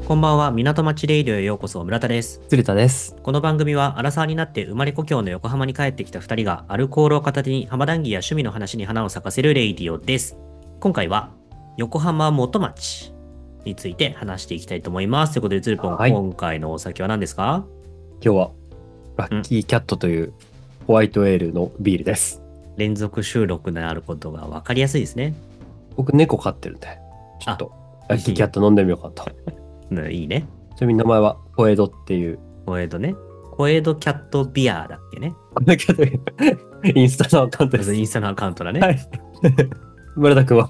こんばんは、港町レイディオへようこそ、村田です。 鶴田です。 この番組は、アラサーになって生まれ故郷の横浜に帰ってきた二人が、アルコールを片手に浜談義や趣味の話に花を咲かせるレイディオです。今回は、横浜元町について話していきたいと思います。ということで、つるぽん、 はい。 今回のお酒は何ですか？ 今日はラッんキーキャットというホワイトエールのビールです。 連続収録であることが分かりやすいですね。 僕猫飼ってるんで、ちょっあ、 とラッキーキャット飲んでみようかと。 いいね。 ちなみに名前は小江戸っていう、 小江戸ね。小江戸キャットビアだっけね。 これだけどインスタのアカウントです。 インスタのアカウントだね。 はい。村田くんは？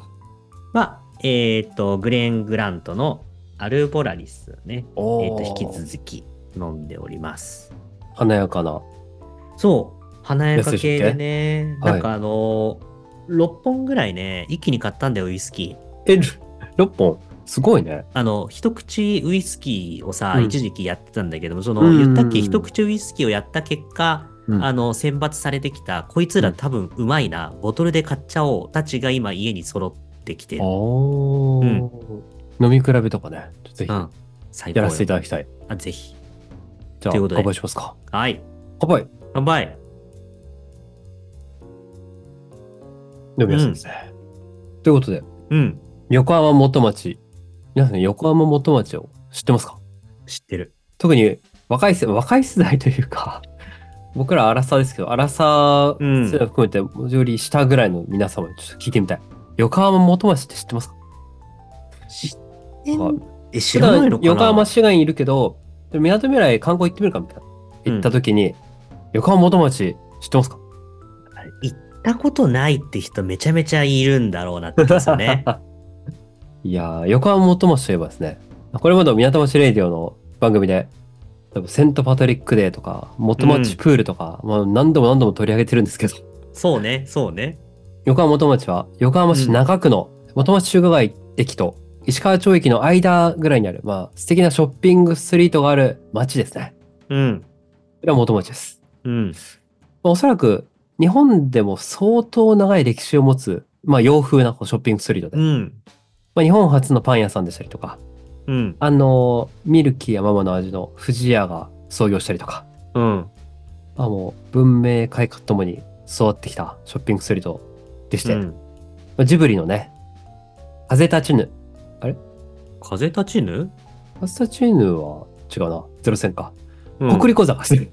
グレーン・グラントのアルボラリスね。引きおー、 続き飲んでおります。 華やかなそう、華ややつでしたっか系でけ？ ね、 はい。 6本ぐらいね、一気に買ったんだよ、ウイスキー。 え、6本すごいね。 一口ウイスキーをさ、 うん。 一時期やってたんだけども、 う言ったっけ、一ん。 口ウイスキーをやった結果、 うん。 選抜されてきた、こいつうん。 ら多分うまいな、ボトルで買っちゃおう、たちが今家に揃ってきてる。うん、 おー。飲み比べとかね、ぜひうん、最やらせてい高よ。 ただきたい。 ぜひ。 じゃあ、乾ということで、 杯しますか。 はい。 乾杯。 乾杯。 飲みうん。 やすいですね。ということで、 うん。 横浜元町。皆さん、横浜元町を知ってますか？ 知ってる。 特に若い世代というか、僕らアラサーですけど、アラサー世うん。 代含めて、より下ぐらいの皆様にちょっと聞いてみたい。横浜元町って知ってますか？ 知ってん、 なんか知普らないのか段横浜な？ 市街にいるけど、港未来観光行ってみるかみたいな。行ったうん。 時に、横浜元町知ってますか？ 行ったことないって人めちゃめちゃいるんだろうなって気がするね。 いやー、横浜元町といえばですね、これまでも港町レイディオの番組で、多分セントパトリックデーとか、元町うん。 プールとか、まあ、何度も何度も取り上げてるんですけど、 そうね、そうね。 横浜元町は横浜市うん。 中区の元町中華街駅と石川町駅の間ぐらいにある、まあ、素敵なショッピングストリートがある街ですね。 うん。 これは元町です。 うん。 まあ、おそらく日本でも相当長い歴史を持つ、まあ、洋風なこうショッピングストリートで、 うん。 まあ、日本初のパン屋さんでしたりとか、 うん。 ミルキーやママの味の不二家が創業したりとか、 うん。 まあ、もう文明開化とともに育ってきたショッピングストリートでして、 うん。 まあジブリのね、風立ちぬ。あれ風立ちぬ？ 風立ちぬは違うな。ゼロ戦か。 うん。 国立小坂ですね。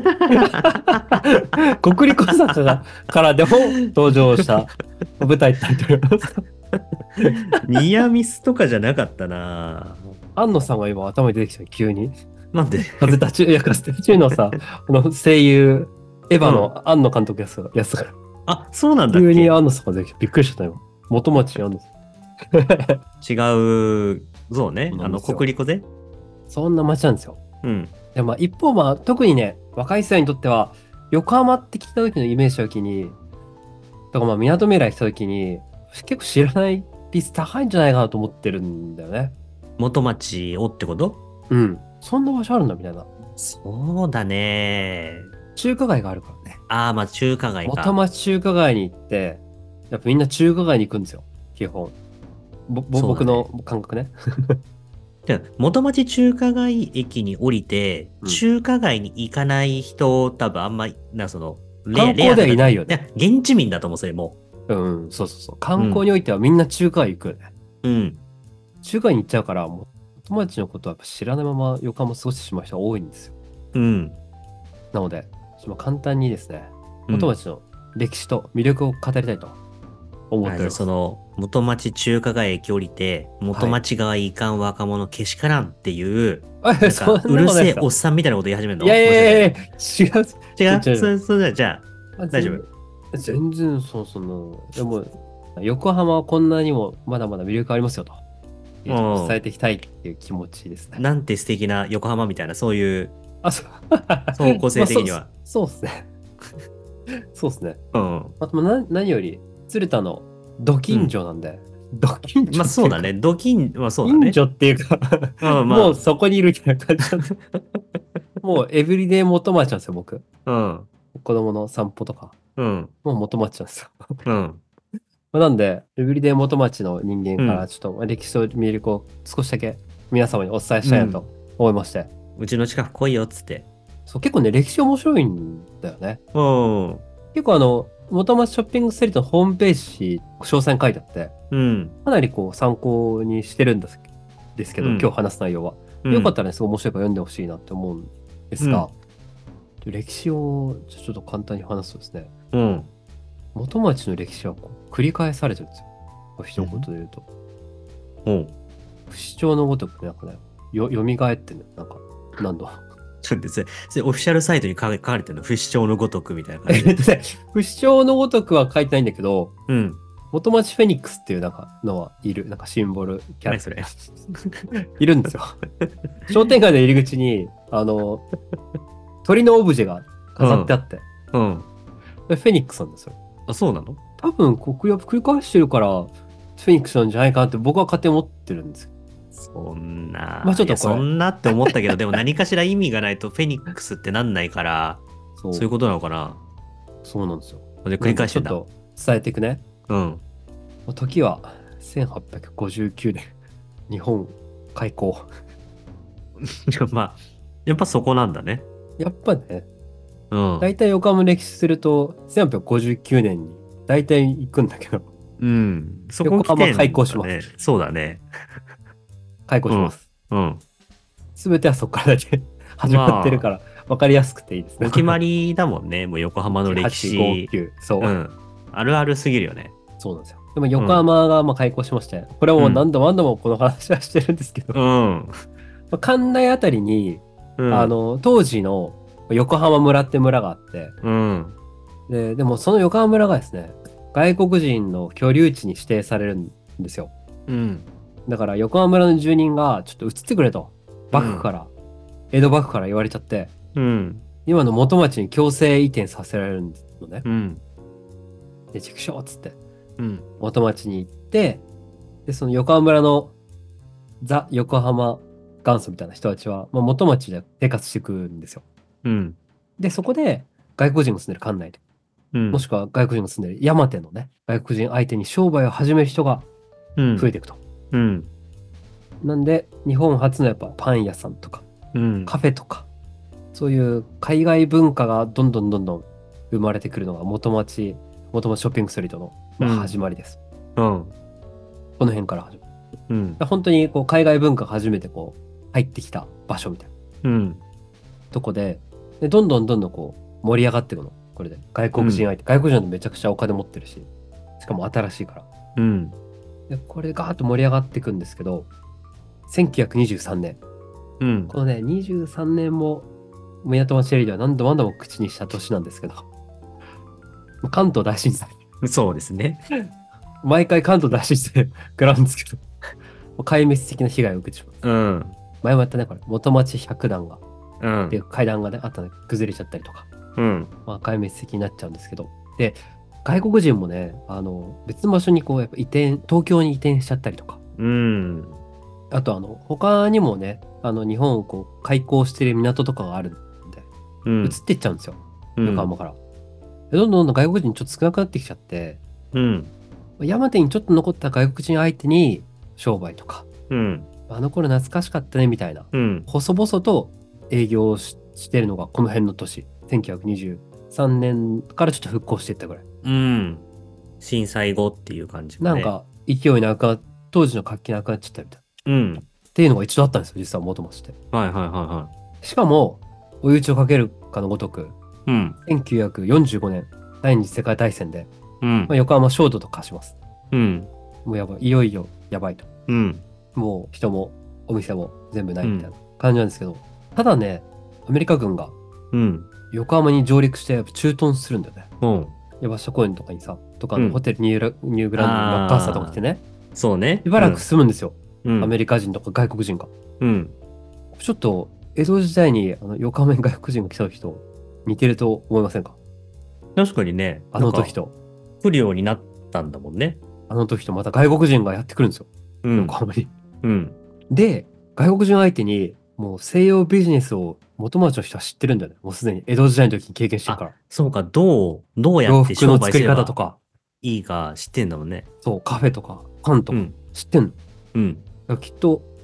国立小坂がからでも登場した舞台タイトル。 ニアミスとかじゃなかったな。 安野さんが今頭に出てきた急に。 なんで？ 風立ちぬのさ、声優、エヴァうん。 の安野監督やつだから。 あ、そうなんだっけ？ 急に安野さんが出てきてびっくりしちゃったよ。元町安野さん。 違う、そうね。 そうなんですよ。 国立ね。 そんな街なんですよ。 うん。 でまあ一方特にね、若い世代にとっては、横浜って聞いた時のイメージした時に、とか港未来来た時に、結構知らない率高いんじゃないかなと思ってるんだよね。 元町をってこと？ うん。そんな場所あるんだみたいな。 そうだね。 中華街があるからね。 ああ、まあ中華街元か。 町中華街に行って、やっぱみんな中華街に行くんですよ。基本。僕のそうだね。 感覚ね。 で、元町中華街駅に降りて、 うん。 中華街に行かない人、多分あんまり、レ観光ではいアというか、いないよね。 や、現地民だと思う、それもうん、そうそうそう。 う。うん。 観光においてはみんな中華街行くよね。 うん。 中華街に行っちゃうから、もう友達のことはやっぱ知らないまま横浜過ごしてしまう人が多いんですよ。 うん。 なので、簡単にですね、 うん。 元町の歴史と魅力を語りたいと思っじゃあております。 元町中華街駅降りて、元はい。 町側行かん若者けしからんっていう、 そんうるせえおっなことないですよ。 さんみたいなこと言い始めるいやいの？もしかして。 やいやいや、違う。 違う違う。 じゃあ、 あ、 大丈夫。 全然、でも、横浜はこんなにもまだまだ魅力ありますよと。 うちょっと伝えん。 ていきたいっていう気持ちですね。 なんて素敵な横浜みたいな、そういう、 あ、そう。 方向まあ、 性的には。 そうですね。そうですね。 うん。 あと、何より、鶴田のド近うん。 所なんで、ド近まあ所っていうか、 そうだね。まあそうだね。 近所っていうかうん、 もうまそこにいるみたいな感じなんで、もうエブリデイ元町なんですよ、僕。 あ、うん、 子供の散歩とか。 うん、 もう元町なんですよ。 うん、 なんで、エブリデイ元町の人間うん、 からちょっと歴史と魅力を少しだけ皆様にお伝えしたいなと思いまして。 うちの近く来いよっつって。 そう、結構ね、歴史面白いんだよね。 うん。 結構元町ショッピングストリートのホームページに詳細に書いてあって、 うん。 かなりこう参考にしてるんですけど、 うん今日話す内容は。よかったらね、すごい面白いから読んでほしいなって思うんですが、歴史をちょっと簡単に話すとですね、 うん。 元町の歴史はこう繰り返されてるんですよ。一言で言うと。 うん。 不死鳥のごとくなんかね、蘇ってね、なんか、何度。 ちょっとそれオフィシャルサイトに書かれてるの、不死鳥のごとくみたいな感じで。 不死鳥のごとくは書いてないんだけど、 うん。 元町フェニックスっていうなんかのはいる、なんかシンボルキャラ何それ。 いるんですよ。商店街の入り口に、鳥のオブジェが飾ってあって、 うん。 フェニックスなんですよ。 あ、そうなの？ 多分、繰り返してるから、フェニックスなんじゃないかなって僕は勝手に思ってるんですよ。 そんな。 まあちょっとこれそんなって思ったけど、でも何かしら意味がないとフェニックスってなんないから、 そういうことなのかな。 そうなんですよ。 で、繰り返してんだ。 ちょっと伝えていくね。 うん。 時は1859年、日本開港。 まあ、やっぱそこなんだね。 やっぱね、 うん。 大体横浜の歴史すると、1859年に大体行くんだけど、 うん。そこ横来てんだね。 浜開港します。 そうだね。 開港します。 うん。 すべてはそこからだけ始まってるから、わかりやすくていいですね。 お決まりだもんね。もう横浜の歴史。 1859。そう。 うん。あるあるすぎるよね。 そうなんですよ。でも横浜がまあ開港しまして、これはもう何度も何度もこの話はしてるんですけど、 うん。 関内あたりに、 うん。 当時の横浜村って村があって、 うん。 でもその横浜村がですね、外国人の居留地に指定されるんですよ。 うん。 だから横浜村の住人がちょっと移ってくれと、江戸幕府から言われちゃって、 うん。 今の元町に強制移転させられるのね。 うん。 で、畜生っつって、 うん。 元町に行って、で、その横浜村のザ・横浜元祖みたいな人たちは、まあ、元町で生活していくんですよ。 うん。 で、そこで外国人が住んでる館内で、 うん。 もしくは外国人が住んでる山手のね、外国人相手に商売を始める人が増えていくと。 うん。 なんで、日本初のやっぱパン屋さんとか、 うん。 カフェとか、そういう海外文化がどんどん生まれてくるのが元町ショッピングストリートの、まあ、始まりです。 うん。 この辺から始まる。 うん。 本当にこう海外文化が初めてこう入ってきた場所みたいなとこで、どんどんこう盛り上がっていくの。これで外国人相手、外国人ってめちゃくちゃお金持ってるし、しかも新しいから。 うん。 でこれガーッと盛り上がっていくんですけど、1923年。 うん。 このね、23年も港町エリアでは何度も何度も口にした年なんですけど、関東大震災。 そうですね。 毎回関東大震災食らうんですけど、壊滅的な被害を受けてしまう。 うん。 前もやったね、これ。元町百段が、 うんっていう階段がね、あったので崩れちゃったりとか、 うん。 まあ、壊滅的になっちゃうんですけど。で、外国人もね、別の場所にこう、やっぱ東京に移転しちゃったりとか、 うん。 あと他にもね、日本をこう、開港してる港とかがあるんで、 うん。 移っていっちゃうんですよ。 うん横浜から。でどんどん外国人ちょっと少なくなってきちゃって、 うん。 山手にちょっと残った外国人相手に商売とか、 うん。 あの頃懐かしかったねみたいな、 うん。 細々と営業してるのがこの辺の年、1923年からちょっと復興していったぐらい。 うん。震災後っていう感じかね。 なんか勢いなくな、当時の活気なくなっちゃったみたいな。 うん。 っていうのが一度あったんですよ、実は元町で。 はいはいはいはしかも、追い打ちをかけるかのごとく、 い。うん。 1945年、第二次世界大戦で、 うんまあ、横浜焦土と化します。 うんもうやばい、いよいよやばいと。 うんもう人もお店も全部ないみたいな感じなんですけど、ただね、アメリカ軍がうん横浜に上陸してやっぱ駐屯するんだよね。 うん山下公園とかにさ、とかうんホテルニューグランドにマッカーサーとか来てね、 そうね。 しばらく住むんですよ。 うんアメリカ人とか外国人が。 うんちょっと江戸時代に横浜に外国人が来た時と似てると思いませんか？ 確かにね、 あの時と。 来るようになったんだもんね。 あの時とまた外国人がやってくるんですよ。 うん横浜に。 うんで、外国人相手にもう西洋ビジネスを元町の人は知ってるんだよね。もうすでに江戸時代の時に経験してるから。 そうか、どうや洋って商服の作り売すれば方とか、 いいか知ってんだもんね。 そう、カフェとか、パンとかうん知ってんの。だかうんらきっと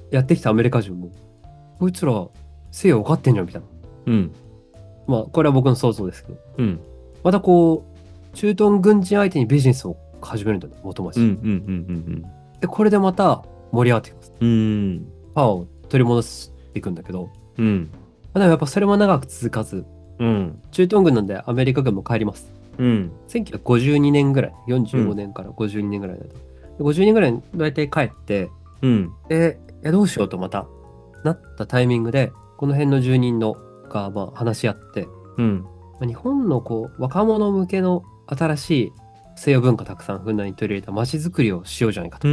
やってきたアメリカ人も、こいつら西洋分かってんじゃんみたいな。 うん。 まあ、これは僕の想像ですけど。 うん。 またこう、駐屯軍人相手にビジネスを始めるんだよね、元町。 うん。うん。うん。 で、これでまた盛り上がってきます。 うん。うん。 パワーを取り戻していくんだけど、 うん。 でもやっぱそれも長く続かず、 うん。 駐屯軍なんでアメリカ軍も帰ります。 うん。 1952年ぐらい、45年から52年ぐらいだと。で50年ぐらいに大体帰って、 うん。 いやどうしようとまたなったタイミングで、この辺の住人のがまあ話し合って、 うん。 日本のこう若者向けの新しい西洋文化たくさんふんだんに取り入れた街づくりをしようじゃないかと。 うん。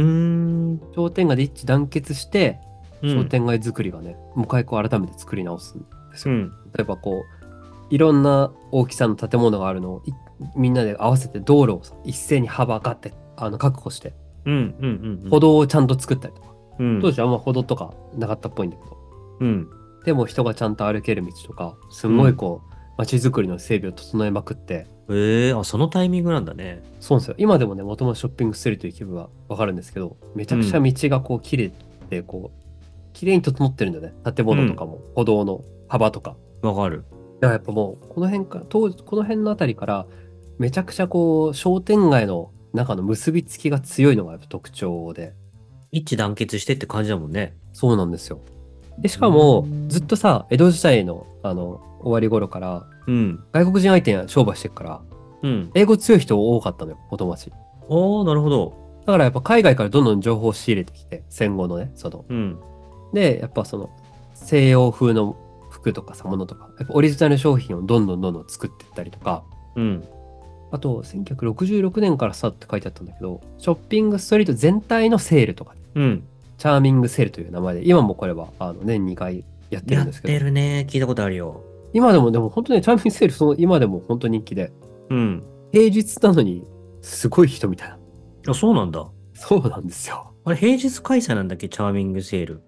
商店街で一致団結して、商うん。 店街づくりがね、もう一回こう改めて作り直すんですよ。 うん。 例えばこう、いろんな大きさの建物があるのをみんなで合わせて道路を一斉に幅がって確保して、 うん。うん。 歩道をちゃんと作ったりとか。 うん。 当時あんま歩道とかなかったっぽいんだけど。 うん。 でも人がちゃんと歩ける道とか、すんごいこう、街づくりの整備を整えまくって、 あ、そのタイミングなんだね。 そうなんですよ。今でもね、もともとショッピングストリート行けばわかるんですけど、めちゃくちゃうん。 道がこう綺麗で、こう、綺麗に整ってるんだよね。建うん。 物とかも、歩道の幅とか。 わかる。 だからやっぱもう、この辺か、当時、この辺のあたりから、めちゃくちゃこう、商店街の中の結びつきが強いのがやっぱ特徴で、 一致団結してって感じだもんね。 そうなんですよ。で、しうーかも、ずっん。 とさ、江戸時代の、終わり頃から、 うん。 外国人相手に商売してるから、 うん。 英語強い人多かったのよ、元町。 おー、なるほど。 だからやっぱ海外からどんどん情報を仕入れてきて、戦後のね、 うん。 で、やっぱその、西洋風の服とかさ、ものとか、やっぱオリジナル商品をどんどん作っていったりとか、 うん。 あと、1966年からスタートって書いてあったんだけど、ショッピングストリート全体のセールとか、 うん。 チャーミングセールという名前で、今もこれは年2回やってるやっんですけど、 てるね。聞いたことあるよ。 今でもでも本当にチャーミングセール、今でも本当に人気で、 うん。 平日なのにすごい人みたいな。 あ、そうなんだ。 そうなんですよ。 あれ、平日開催なんだっけチャーミングセール。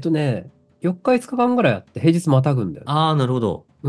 4日5日間ぐらいあって平日またぐんだよね。 ああ、なるほど。 うん。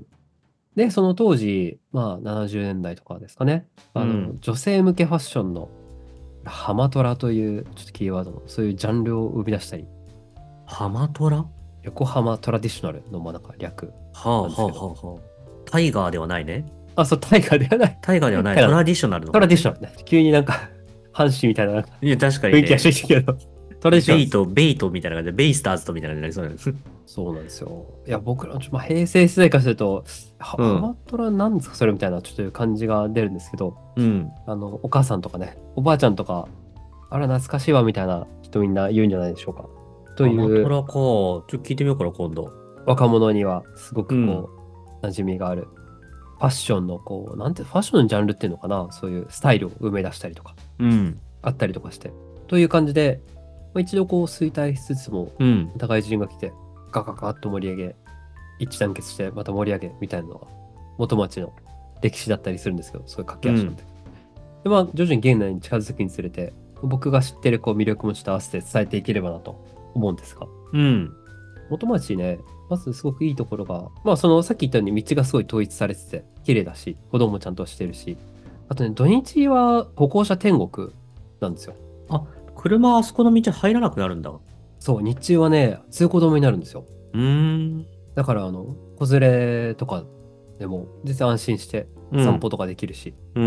で、その当時、まあ70年代とかですかね。 うん。 女性向けファッションのハマトラというちょっとキーワードのそういうジャンルを生み出したり、 ハマトラは横浜トラディショナルのまあなんか略あ、はあ、はなんですけど。 あ、はあ。タイガーではないね。 あ、そう、タイガーではない。 タイガーではない。 タイガートラディショナルのトラ方ね。 ディショナルね。急になんか、阪神みたいななんかいや、確かに雰囲気がしてね。 きたけど、トラディショナルです。 ベイトみたいな感じで、ベイスターズとみたいな感じになりそうなんです。 そうなんですよ。いや、僕ら、まあ、平成世代からすると、 うん。 ハマトラなんですかそれみたいな、ちょっという感じが出るんですけど、 うん。 お母さんとかね、おばあちゃんとか、あら、懐かしいわ、みたいな人みんな言うんじゃないでしょうか。とハマいうトラか。ちょっと聞いてみようかな、今度。 若者には、すごうん。 くこう、馴染みがある。ファッションのこう、ファッションのジャンルっていうのかな、そういうスタイルを生み出したりとか、 うん。 あったりとかして。という感じで、まあ一度こう衰退しつつも、 うん。 また外人が来て、ガガガッと盛り上げ、一致団結してまた盛り上げみたいなのが元町の歴史だったりするんですけど、そういう駆け足なんうん。 で。で、まあ徐々に現代に近づくにつれて、僕が知ってるこう魅力もちょっと合わせて伝えていければなと思うんですが、 うん。 元町ね、まずすごくいいところが、まあそのさっき言ったように道がすごい統一されてて、綺麗だし、歩道もちゃんとしてるし、あとね、土日は歩行者天国なんですよ。 あ、車あそこの道入らなくなるんだ。うそう、日中はね、通行止めになるんですよ。 ーん。 だから子連れとかでも全然安心してうん。 散歩とかできるし、 うん。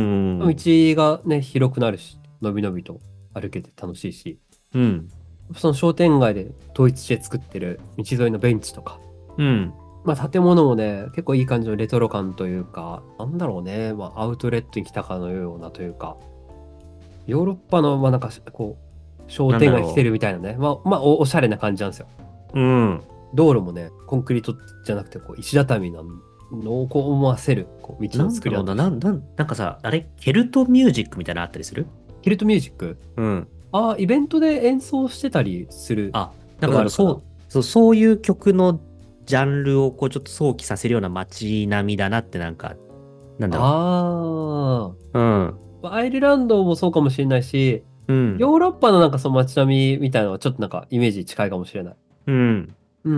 道がね、広くなるし、のびのびと歩けて楽しいし、 うん。 その商店街で統一して作ってる道沿いのベンチとか、 うん。 まあ建物もね、結構いい感じのレトロ感というか、なんだろうね、まあアウトレットに来たかのようなというか、ヨーロッパの、まあなんかこう、商なんだ店街に来てろるみたいなね、まあおしゃれな感じなんですよ。 う。うん。 道路もね、コンクリートじゃなくて、こう石畳なのをこう思わせる、こう道のなんだろうな。 作りだったりして。 なんかさ、あれ、ケルトミュージックみたいなのあったりする？ キルトミュージック、 うん。 ああ、イベントで演奏してたりするあ、なんのか多分があるかな。 そういう曲のジャンルをこうちょっと想起させるような街並みだなってなんか、なんだろあう。うん。 あ、アイルランドもそうかもしれないし、 うん。 ヨーロッパのなんかその街並みみたいなのはちょっとなんかイメージ近いかもしれない。 うん。 うん。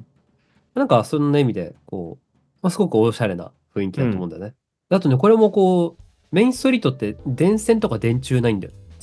なんかそんな意味で、こう、まあ、すごくおしゃれな雰囲気だと思ううん。 んだよね。あとね、これもこう、メインストリートって電線とか電柱ないんだよ。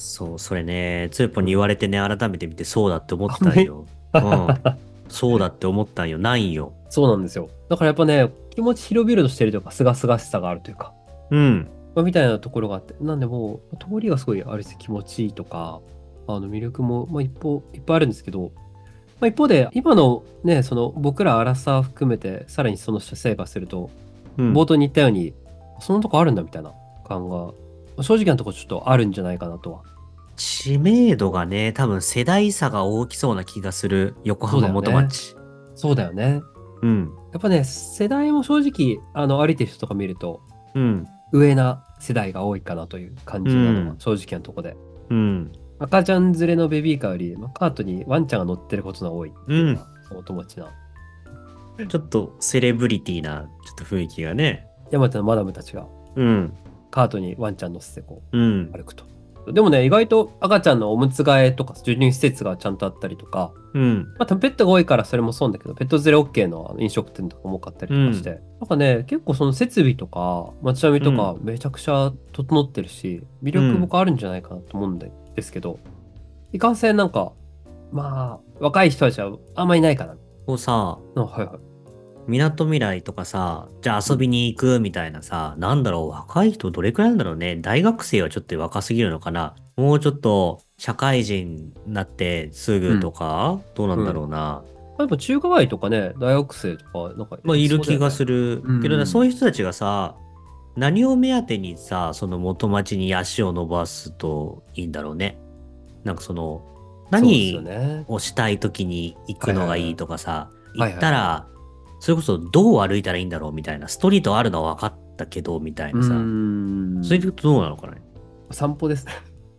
そう、それね、ツーポンに言われてね、改めて見てそうだって思っあんまりたんよ。うん。そうだって思ったんよ。ないんよ。 そうなんですよ。だからやっぱね、気持ち広々としてるというか、すがすがしさがあるというか、 うん。 まあ、みたいなところがあって、なんでもう、通りがすごいあれです気持ちいいとか、魅力も、まあ、いっぱいあるんですけど、まあ、一方で、今のね、その僕らアラサー含めて、さらにその下生活すると、 うん。 冒頭に言ったように、そのとこあるんだみたいな感が、正直なとこちょっとあるんじゃないかなとは。 知名度がね、多分世代差が大きそうな気がする。横そうだ浜よね。 元町。 そうだよね。 うん。 やっぱね、世代も正直、歩いてる人とか見ると、 うん。 上な世代が多いかなという感うじなのがん。 正直なとこで。 うん。 赤ちゃん連れのベビーカーより、まあカートにワンちゃんが乗ってることが多いっていうのうん。 が、そのお友達な。 ちょっとセレブリティな、ちょっと雰囲気がね。 山手のマダムたちがうん。 カートにワンちゃん乗せてこうん。 う歩くと。でもね、意外と赤ちゃんのおむつ替えとか授乳施設がちゃんとあったりとか、 うん。 まあ多分ペットが多いからそれもそうだけど、ペット連れ OK の飲食店とかも多かったりうん。 とかして、なんかね、結構その設備とか街並みとかうん。 めちゃくちゃ整ってるし、魅うん。 力僕あるんじゃないかなと思うんですけど、いかんせんなんか、まあ、若い人たちはあんまりいないかな。 こうさ、 はいはい。 みなとみらいとかさ、じゃあうん。 遊びに行くみたいなさ、なんだろう、若い人どれくらいなんだろうね。大学生はちょっと若すぎるのかな。もうちょっと社会人になってすぐとうん。 か、どうなんだろうん。 うな。 やっぱ中華街とかね、大学生とか、なんかまあ、 いいる気がそうだよね。 する。 うけどね、そうん。 いう人たちがさ、何を目当てにさ、その元町に足を伸ばすといいんだろうね。なんかその、 そうですよ何ね。 をしたい時に行くのがいいはいはいはい。 とかさ、行っはいはいはい。 たら、それこそどう歩いたらいいんだろうみたいな、ストリートあるのは分かったけど、みたいうーなさ、そういうん。 ことどうなのかね。 散歩ですね。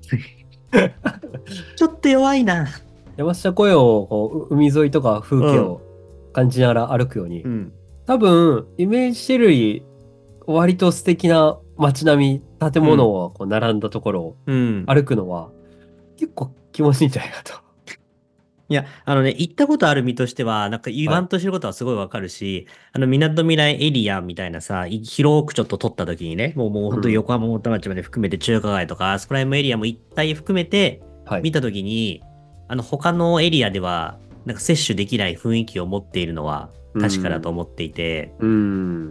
ちょっと弱いな。 山下湖をこう海沿いとか風うん。 景を感じながら歩くように、 うん。 多分、イメージしてるより割と素敵な街並み、建物うん。 をこう並んだところをうん。 歩くのは結構気持ちいいんじゃないかと。 いや、行ったことある身としては、なんか言はい。 わんとしてることはすごいわかるし、港未来エリアみたいなさ、広くちょっと取った時にね、もう本当にうん。 横浜元町まで含めて中華街とか、あそこら辺もエリアも一体含めてはい。 見た時に、他のエリアでは、なんか摂取できない雰囲気を持っているのはう確かだとん。 思っていて、 うん。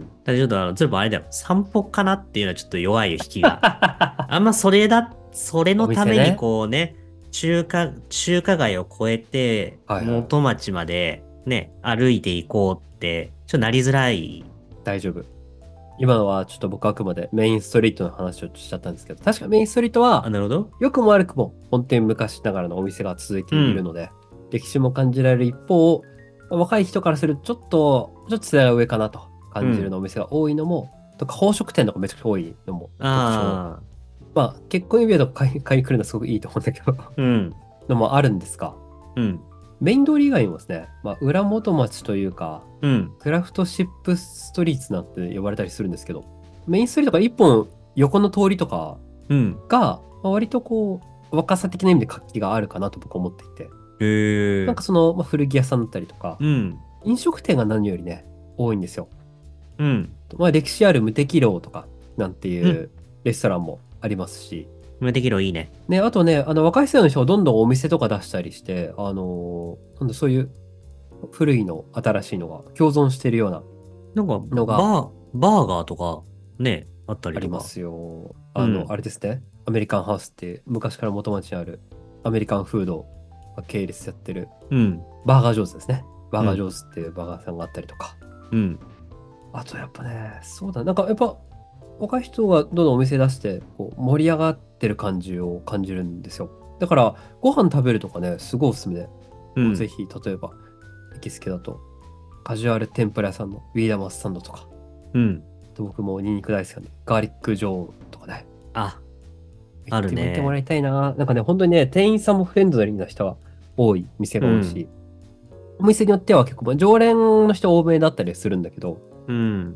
ただちょっとずいぶんあれだよ、散歩かなっていうのはちょっと弱いよ、引きが。あんまそれおのために店ね。 こうね、中華街を越えて、 はいはい。 元町までね、歩いていこうって、ちょっとなりづらい。 大丈夫。今のはちょっと僕あくまでメインストリートの話をしちゃったんですけど、確かメインストリートはあ、なるほど。 良くも悪くも本当に昔ながらのお店が続いてうん、 いるので、歴史も感じられる一方、若い人からするとちょっと世代が上かなと感じるうん。 のお店が多いのも、とか宝飾店とかめちゃくちゃ多いのも特徴。 ああ、 まあ結婚指輪とか買いに来るのはすごくいいと思うんだけど、 うん、 のもあるんですが、 うん、 メイン通り以外にもですね、まあ裏元町というか、 うん、 クラフトシップストリートなんて呼ばれたりするんですけど、メインストリートが一本横の通りとかうん。 が、まあ割とこう、若さ的な意味で活気があるかなと僕は思っていて、 へえ、 なんかその、まあ、古着屋さんだったりとか、 うん、 飲食店が何よりね、多いんですよ。 うん、 まあ歴史ある無敵楼とかなんてうん。 いうレストランもありますし、 無敵炉いいね。 ね、あとね、若い世代の人がどんどんお店とか出したりして、なんだそういう古いの、新しいのが共存してるようななんか、 のがバーガーとか、ね、あったりとか。 ありますよ。 うん、 あれですね。アメリカンハウスって昔から元町にあるアメリカンフードが系列やってるうん、 バーガージョーズですね。バーガージうん、 ョーズっていうバーガーさんがあったりとか。 うん、 あとやっぱね、そうだ、なんかやっぱ若い人がどんどんお店出してこう盛り上がってる感じを感じるんですよ。だからご飯食べるとかね、すごいおすすめで、 うん、 ぜひ例えば行きつけだとカジュアル天ぷら屋さんのウィーダマスサンドとか、 うん。 僕もニンニク大好きなんで、ガーリックジョーとかね、 あ、 行っあるね。 てもらいたいな。なんかね、本当にね、店員さんもフレンドリーな人は多い店うん、 が多いし、お店によっては結構、まあ常連の人多めだったりするんだけど、 うん、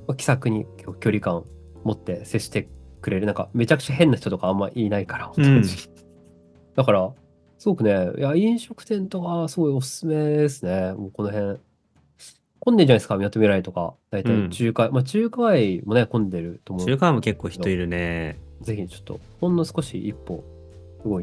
まあ気さくに距離感持って接してくれる。なんかめちゃくちゃ変な人とかあんまいないから、本当に。 うん。 だから、すごくね、いや、飲食店とかすごいおすすめですね。もうこの辺。混んでるじゃないですか、みなとみらいとか。だいたいうん。 まあ中華街もね、混んでると思う中華も結構けど、 人いるね。 ぜひちょっと、ほんの少し一歩動いて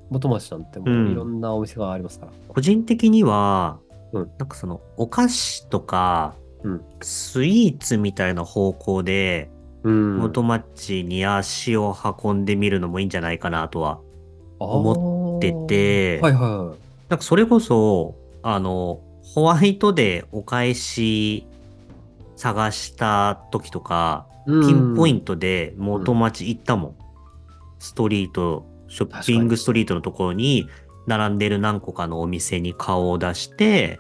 元町なんてうもういろんなお店がありますから。 個人的には、 うんなんかそのお菓子とかうん。 スイーツみたいな方向でうん。 元町に足を運んでみるのもいいんじゃないかなとはああ、 思ってて、 はいはいはい。 なんかそれこそ、ホワイトでお返し探した時とか、 うピンポイん。 ントでうん。 元町行ったもん。ストリート、ショッ確かに。 ピングストリートのところに並んでる何個かのお店に顔を出して、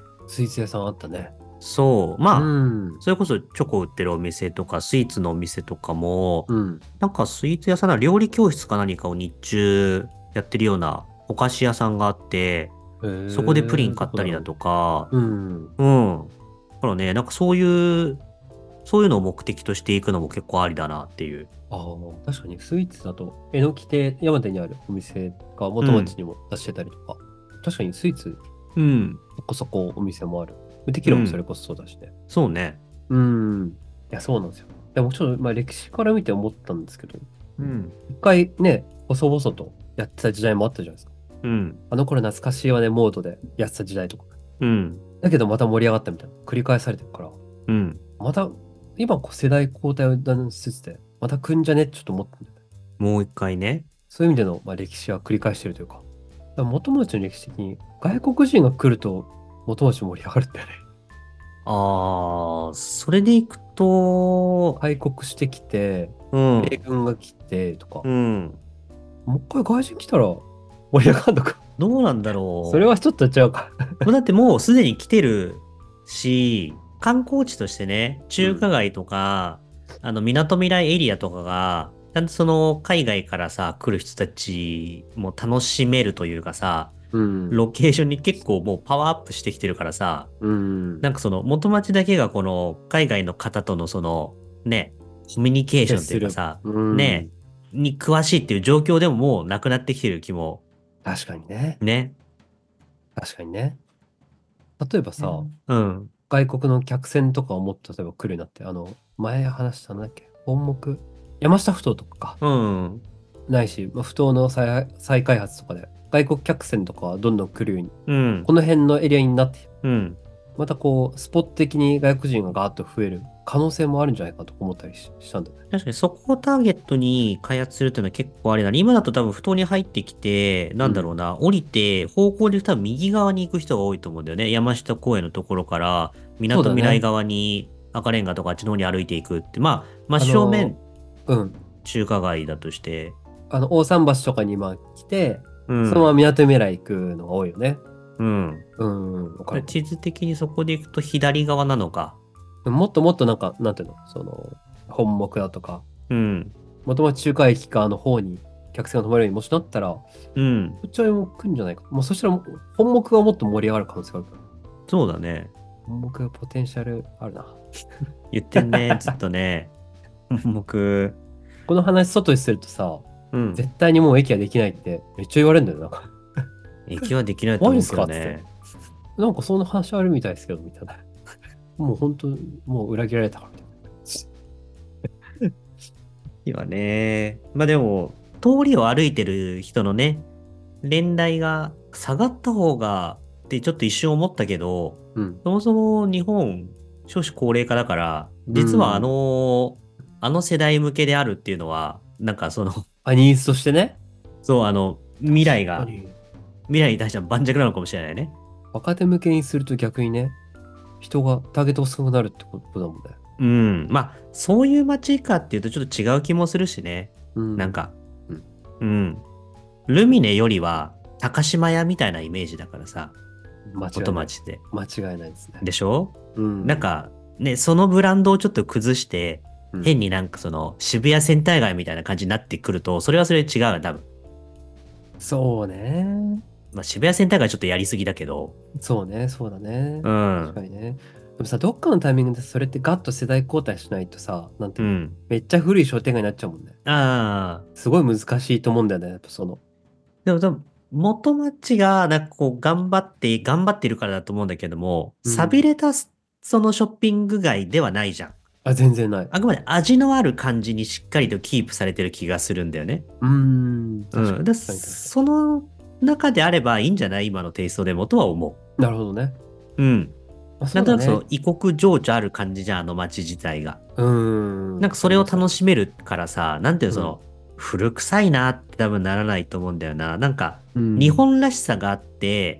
スイーツ屋さんあったね。 そう、 うまあ、 ん。 それこそチョコ売ってるお店とか、スイーツのお店とかも、 うん。 なんかスイーツ屋さんな料理教室か何かを日中やってるようなお菓子屋さんがあって、 へそこでプリンえ、 買ったりだどこだろとか、 う。うん。 うん。だからね、なんかそういうのを目的としていくのも結構ありだなっていう。 ああ、確かにスイーツだと、えのき亭山手にあるお店が元町うん。 にも出してたりとか、確かにスイーツうん。 そこそこお店もある。できうん。 るもそれこそそうだしね。 そうね。 うん。いや、そうなんですよ。でもちょっと、まあ歴史から見て思ったんですけど、 うん。 一回ね、細々とやってた時代もあったじゃないですか。 うん。 あの頃懐かしいわね、モードでやってた時代とか。 うん。 だけどまた盛り上がったみたいな。繰り返されてるから。 うん。 また、今こう世代交代を断しつつで、また来んじゃねってちょっと思ったんだよね。 もう一回ね。 そういう意味での、まあ、歴史は繰り返してるというか。だから元町の歴史的に外国人が来ると元町盛り上がるんだよね。 ああ、それでいくと、 開国してきて、 うん。 米軍が来てとか、 うん。 もう一回外人来たら盛り上がるのか。 どうなんだろそれはちょっと違うか。 う。だってもうすでに来てるし、観光地としてね、中華うん。 街とか、港未来エリアとかが、ちゃんとその海外からさ、来る人たちも楽しめるというかさ、 うん。 ロケーションに結構もうパワーアップしてきてるからさ、 うん。 なんかその元町だけがこの海外の方とのそのね、コミュニケーションとい接する。 うかさ、 うね、 ん。 に詳しいっていう状況でももうなくなってきてる気も確かにね。 ね。 確かにね。例えばさ、 うん。 外国の客船とかをもっと例えば来るようになって、前話したんだっけ本木山下ふ頭とかか。 うん。 ないし、まあ、ふ頭の再開発とかで、外国客船とかはどんどん来るように、 うん。 この辺のエリアになって、 うん。 またこう、スポット的に外国人がガーッと増える可能性もあるんじゃないかと思ったりしたんだよね。 確かにそこをターゲットに開発するっていうのは結構ありだね。今だと多分不当に入ってきて、なうん。 んだろうな、降りて方向で多分右側に行く人が多いと思うんだよね。山下公園のところから港そうだね。 未来側に赤レンガとかあっちの方に歩いていくって、まあ、真あの、 正面うん。 中華街だとして、 大桟橋とかに今来て、そのままうん、 港未来行くのが多いよね。 うん。 うん、わかるわかる。 地図的にそこで行くと左側なのか。 でももっともっとなんか、なんていうの、本木だとか、 うん、 元町中華駅側の方に客船が止まるようにもしなったら、こうん。 っちらも来るんじゃないか。もうそしたら本木がもっと盛り上がる可能性があるから。 そうだね。 本木がポテンシャルあるな。 言ってんね、ずっとね。僕、 この話外にするとさ、 うん。 絶対にもう駅はできないってめっちゃ言われるんだよ。なんか、 駅はできないとマジっ思うけすかっつって。 どね。 なんかそんな話あるみたいですけど、みたいな。もう本当、もう裏切られたからみたい駅はね。まあでも、通りを歩いてる人のね、年代が下がった方がってちょっと一瞬思ったけど、 な。うん。 そもそも日本少子高齢化だから、 う実はん。 あの世代向けであるっていうのは、なんかその、 あ、ニーズとしてね。 そう、 確かに。 未来に対しては盤石なのかもしれないね。 若手向けにすると逆にね、人がターゲットが少なくなるってことだもんね。 うん。まあ、そういう街かっていうとちょっと違う気もするしね。 うん。 なんか、 うん。 うん。ルミネよりは、高島屋みたいなイメージだからさ、元間違いない。 町で。 間違いないですね。 でしょ？ うん。 なんか、ね、そのブランドをちょっと崩して、 うん。 変になんかその渋谷センター街みたいな感じになってくると、それはそれで違うよ、多分。 そうね。 まあ、渋谷センター街ちょっとやりすぎだけど、 そうね。そうだね。 うん、 確かにね。でもさ、どっかのタイミングでそれってガッと世代交代しないとさ、なんていうの、 うん。 めっちゃ古い商店街になっちゃうもんね。 ああ、 すごい難しいと思うんだよね。やっぱでも多分、元町が、なんかこう、頑張ってるからだと思うんだけども、 うん。 寂れたそのショッピング街ではないじゃん。 あ、全然ない。 あくまで味のある感じにしっかりとキープされてる気がするんだよね。 うーん。確かうん。 に、確かに、確かに。 その中であればいいんじゃない今のテイストでもとは思なるほどね。 う。うん。 そうだね。 なんとなくその異国情緒ある感じじゃん、あの街自体が。 なんかそれを楽しめるからさ、なんていうの、 うんその、古臭いなって多分ならないと思うんだよな。なんか、 うん日本らしさがあって、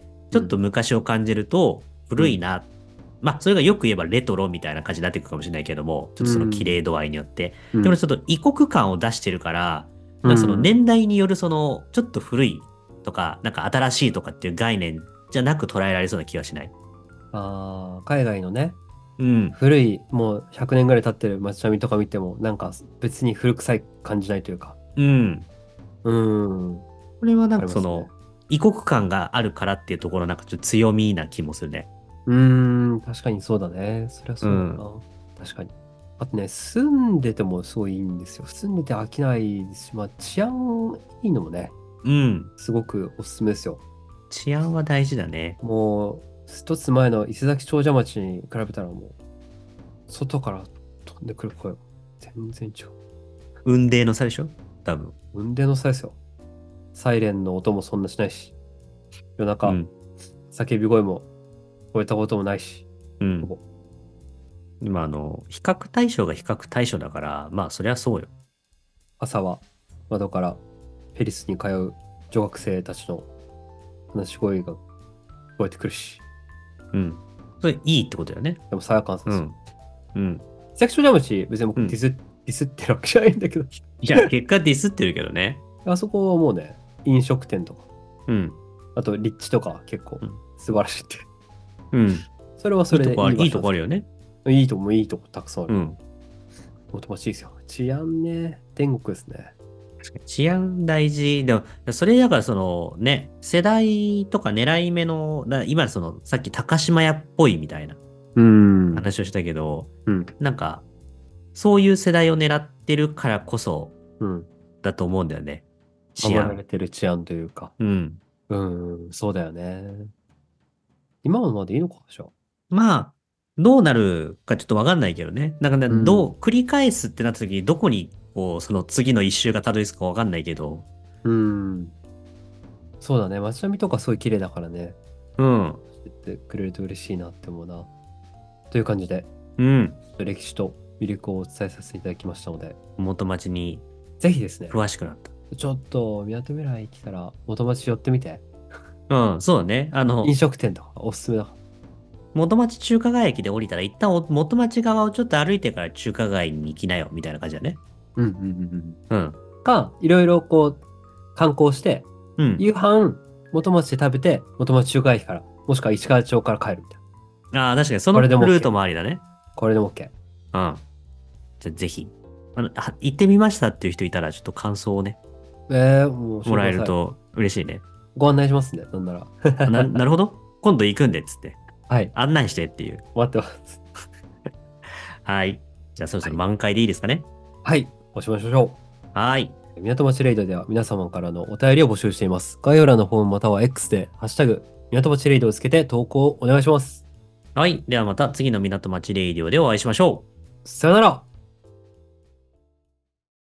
ちょっと昔を感じると古いな。まあ、それがよく言えばレトロみたいな感じになっていくかもしれないけども、ちょっとその綺麗度合いによって。 うんでもちょっと異国感を出してるから、 うんなんかその年代によるその、ちょっと古いとか、なんか新しいとかっていう概念じゃなく捉えられそうな気がしない。 海外のね、 うん。 古い、もう100年ぐらい経ってる街並みとか見ても、なんか別に古臭い感じないというか。 うん。 うん。 これはなんありますね。 かその、異国感があるからっていうところなんかちょっと強みな気もするね。 確かにそうだね。そりゃそうだな。確かに。あとね、住んでてもすごいいいんですよ。住んでて飽きないですし、まあ治安いいのもね、 うん。 すごくおすすめですよ。 治安は大事だね。 もう、一つ前の伊勢崎長者町に比べたらもう、外から飛んでくる声、全然違う。 雲泥の差でしょ多分。 運転の差ですよ。サイレンの音もそんなしないし、夜中、 うん。 叫び声も聞こえたこともないし、 うんほぼ。 今比較対象が比較対象だから、まあそりゃそうよ。 朝は窓からフェリスに通う女学生たちの話し声が聞こえてくるし、 うん。それいいってことだよね。 でも爽やかなんですよ。 うん。うん。 伊勢崎長者町、別に僕うんディスってるわけじゃないんだけど、 いや、結果ディスってるけどね。 あそこはもうね、飲食店とか、 うん。 あと立地とか結構うん素晴らしいって。 うん。 それはそれでいい場所いいとこあるよね。 いいとこ、いいとこたくさんある。 うん。 元町いいですよ。治安ね、天国ですね。 確かに治安大事。でも、それだからそのね、世代とか狙い目の、今その、さっき高島屋っぽいみたいなうん。 話をしたけど、 うん。 なんか、そういう世代を狙ってるからこそうん。 だと思うんだよね。治安。 守られてる治安というか。 うん。 そうだよね。今のままでいいのかしら。 まあ、どうなるかちょっとわかんないけどね。なんかね、 うん繰り返すってなった時に、どこに、こう、その次の一周がたどり着くかわかんないけど、 そうだね。街並みとかすごい綺麗だからね。 うん。 知ってくれると嬉しいなって思うな。という感じで、 うん。 歴史と魅力をお伝えさせていただきましたので、 元町にぜひですね、 詳しくなった。 ちょっと港未来来たら元町寄ってみて。 うん、そうだね。 飲食店とかおすすめだ。 元町中華街駅で降りたら、一旦元町側をちょっと歩いてから中華街に行きなよ、みたいな感じだね。うん。 か、いろいろこう、観光して、 うん。 夕飯、元町で食べて、元町中華駅から、もしくは石川町から帰るみたいな。 ああ、確かにそのルこれでも OK ートもありだね。 これでも OK。 うん。じゃあぜひ。行ってみましたっていう人いたら、ちょっと感想をね、 もう教えてください、 もらえると嬉しいね。 ご案内しますね、なんなら。 なるほど。今度行くんで、っつって。 はい、 案内してっていう。 待ってます。 はい。じゃあそろそろ満開でいいですかね。 はい、おしましょはい。 う。港町レイドでは皆様からのお便りを募集しています。概要欄のフォームまたは X で、ハッシュタグ、港町レイドをつけて投稿をお願いします。 はい。ではまた次の港町レイディオでお会いしましょう。 さよなら。